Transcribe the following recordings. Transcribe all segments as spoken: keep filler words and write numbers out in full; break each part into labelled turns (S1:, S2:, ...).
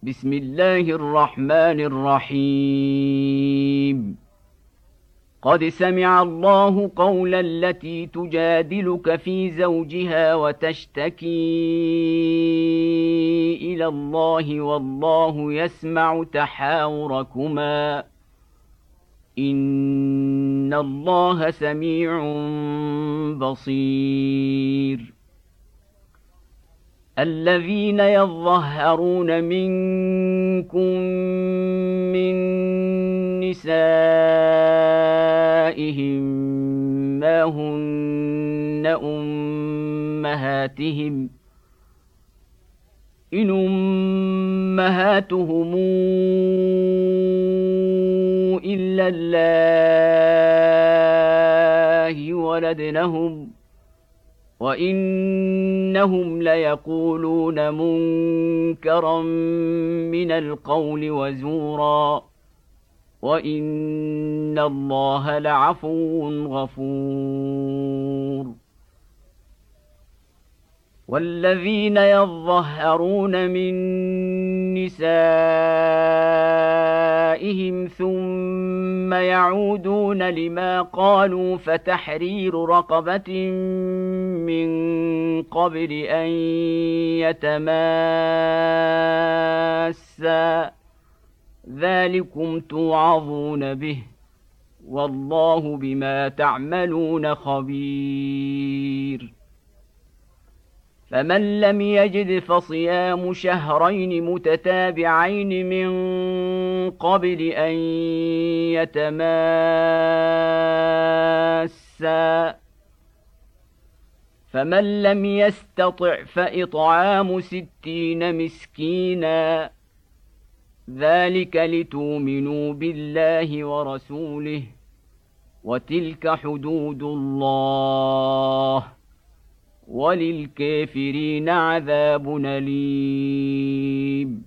S1: بسم الله الرحمن الرحيم. قد سمع الله قول التي تجادلك في زوجها وتشتكي إلى الله والله يسمع تحاوركما إن الله سميع بصير. الذين يظهرون منكم من نسائهم ما هن أمهاتهم إن أمهاتهم إلا اللائي ولدنهم وإنهم ليقولون منكرا من القول وزورا وإن الله لعفو غفور. والذين يظهرون من نسائهم ثم يعودون لما قالوا فتحرير رقبة من قبل أن يتماسا ذلكم توعظون به والله بما تعملون خبير. فمن لم يجد فصيام شهرين متتابعين من قبل أن يتماسا فمن لم يستطع فإطعام ستين مسكينا ذلك لتؤمنوا بالله ورسوله وتلك حدود الله وللكافرين عذاب أليم.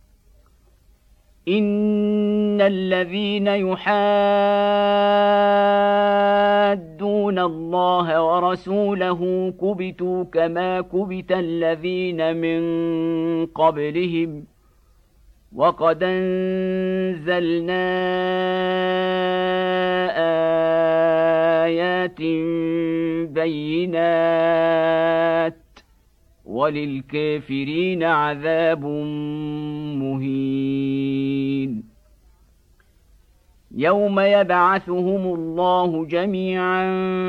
S1: إن الذين يحادون الله ورسوله كبتوا كما كبت الذين من قبلهم وقد أنزلنا آيات بينات وللكافرين عذاب مهين. يوم يبعثهم الله جميعا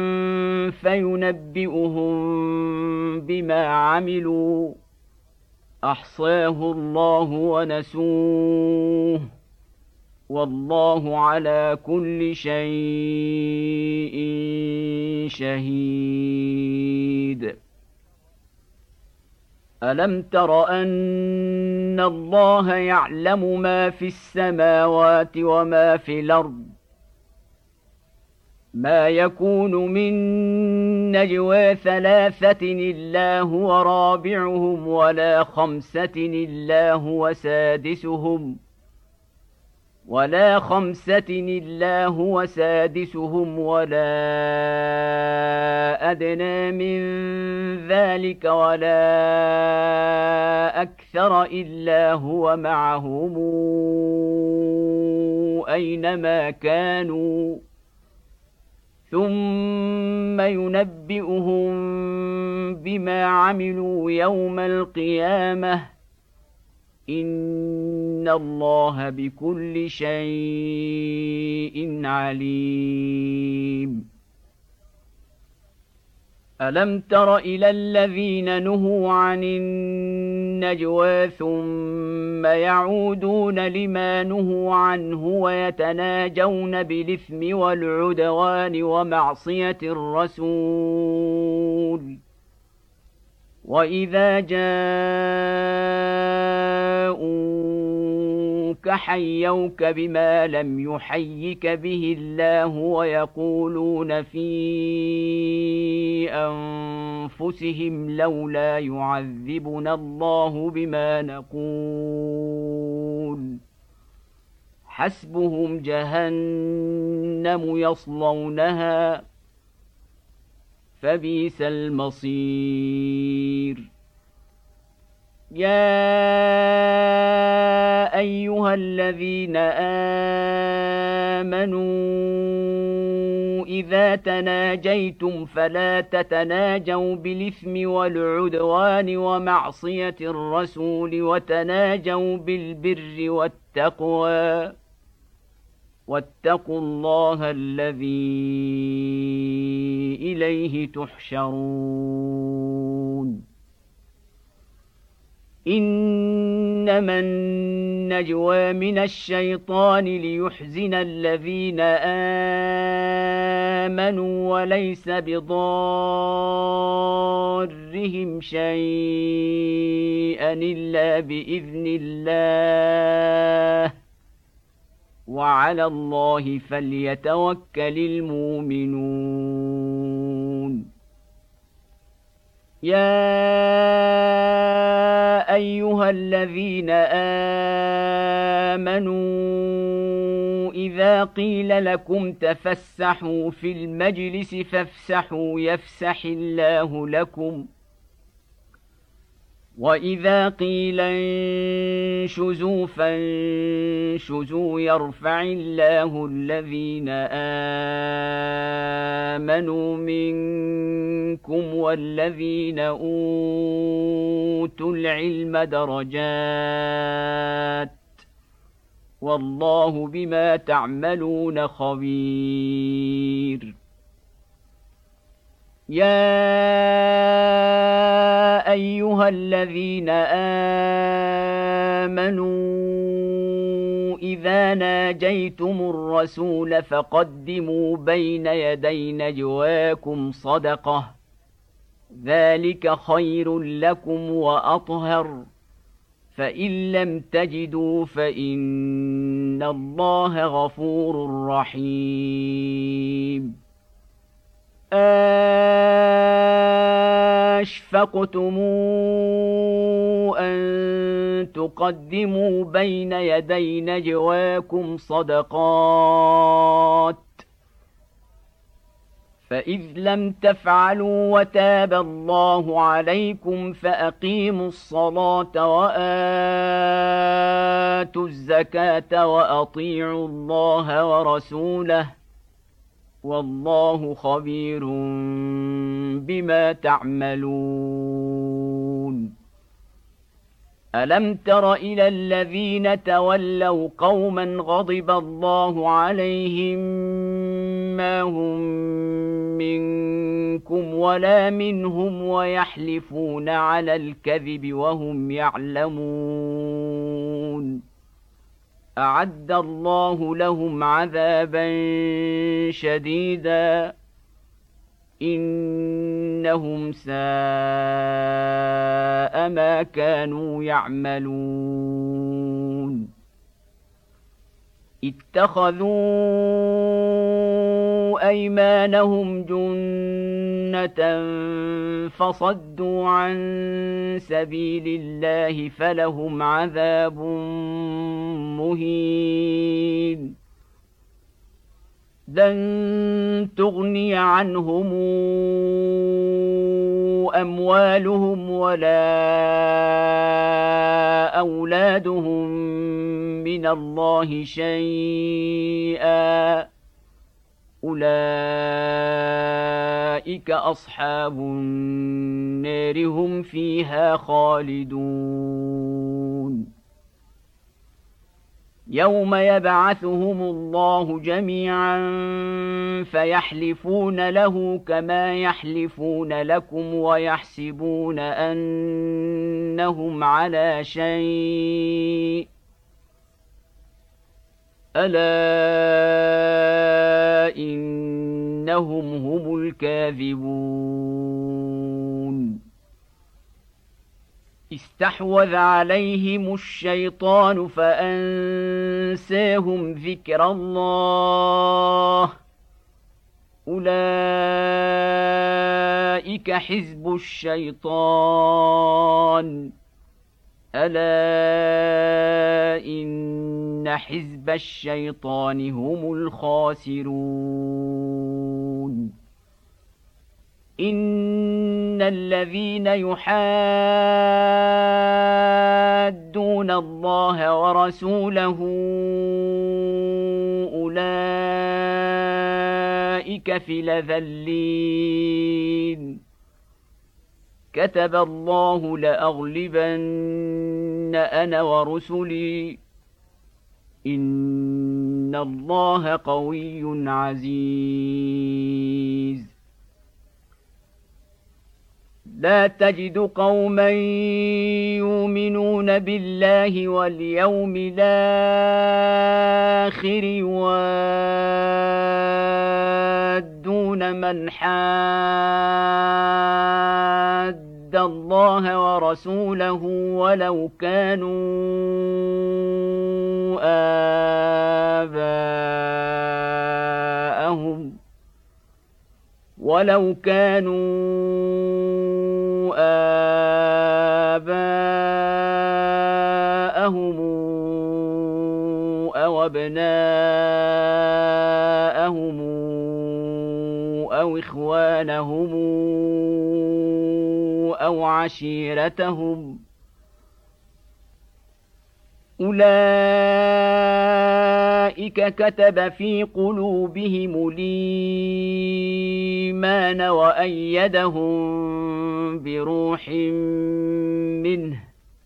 S1: فينبئهم بما عملوا أحصاه الله ونسوه والله على كل شيء شهيد. ألم تر أن الله يعلم ما في السماوات وما في الأرض ما يكون من نجوى ثلاثة إلا هو رابعهم ولا خمسة إلا هو سادسهم ولا خمسة إلا هو سادسهم ولا أدنى من ذلك ولا أكثر إلا هو معهم أينما كانوا ثم ينبئهم بما عملوا يوم القيامة إن الله بكل شيء عليم. ألم تر إلى الذين نهوا عن النجوى ثم يعودون لما نهوا عنه ويتناجون بالإثم والعدوان ومعصية الرسول وإذا جاءوك حيوك بما لم يحيك به الله ويقولون في أنفسهم لولا يعذبنا الله بما نقول حسبهم جهنم يصلونها فبئس المصير. يا أيها الذين آمنوا إذا تناجيتم فلا تتناجوا بالإثم والعدوان ومعصية الرسول وتناجوا بالبر والتقوى واتقوا الله الذي إليه تحشرون إنما النجوى من الشيطان ليحزن الذين آمنوا وليس بضارهم شيئا إلا بإذن الله وعلى الله فليتوكل المؤمنون يا أيها الذين آمنوا إذا قيل لكم تفسحوا في المجلس فافسحوا يفسح الله لكم وإذا قيل انشزوا فانشزوا يرفع الله الذين آمنوا منكم والذين أوتوا العلم درجات والله بما تعملون خبير يا أيها الذين آمنوا إذا ناجيتم الرسول فقدموا بين يدي نجواكم صدقة ذلك خير لكم وأطهر فإن لم تجدوا فإن الله غفور رحيم أَشْفَقْتُمْ أَن تُقَدِّمُوا بَيْنَ يَدَيْ نَجْوَاكُمْ صَدَقَاتٍ فَإِذْ لَمْ تَفْعَلُوا وَتَابَ اللَّهُ عَلَيْكُمْ فَأَقِيمُوا الصَّلَاةَ وَآتُوا الزَّكَاةَ وَأَطِيعُوا اللَّهَ وَرَسُولَهُ والله خبير بما تعملون ألم تر إلى الذين تولوا قوما غضب الله عليهم ما هم منكم ولا منهم ويحلفون على الكذب وهم يعلمون أعد الله لهم عذابا شديدا إنهم ساء ما كانوا يعملون اتخذوا أيمانهم جنة فصدوا عن سبيل الله فلهم عذاب مهين لن تغني عنهم أموالهم ولا أولادهم من الله شيئا أولئك أصحاب النار هم فيها خالدون يوم يبعثهم الله جميعا فيحلفون له كما يحلفون لكم ويحسبون أنهم على شيء ألا إنهم هم الكاذبون استحوذ عليهم الشيطان فأنساهم ذكر الله أولئك حزب الشيطان ألا إن حزب الشيطان هم الخاسرون إن إن الذين يحادون الله ورسوله أولئك في الأذلين كتب الله لأغلبن أنا ورسلي إن الله قوي عزيز لا تجد قوما يؤمنون بالله واليوم الآخر يوادون من حاد الله ورسوله ولو كانوا آباءهم ولو كانوا آباءهم أو أبناءهم أو إخوانهم أو عشيرتهم أولئك كتب في قلوبهم الإيمان وأيدهم بروح منه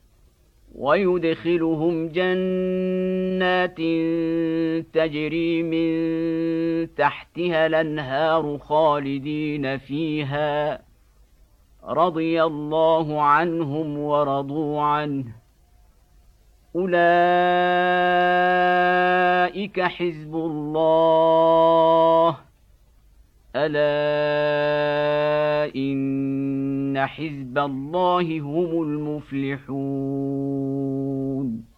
S1: ويدخلهم جنات تجري من تحتها الأنهار خالدين فيها رضي الله عنهم ورضوا عنه أولئك حزب الله ألا إن حزب الله هم المفلحون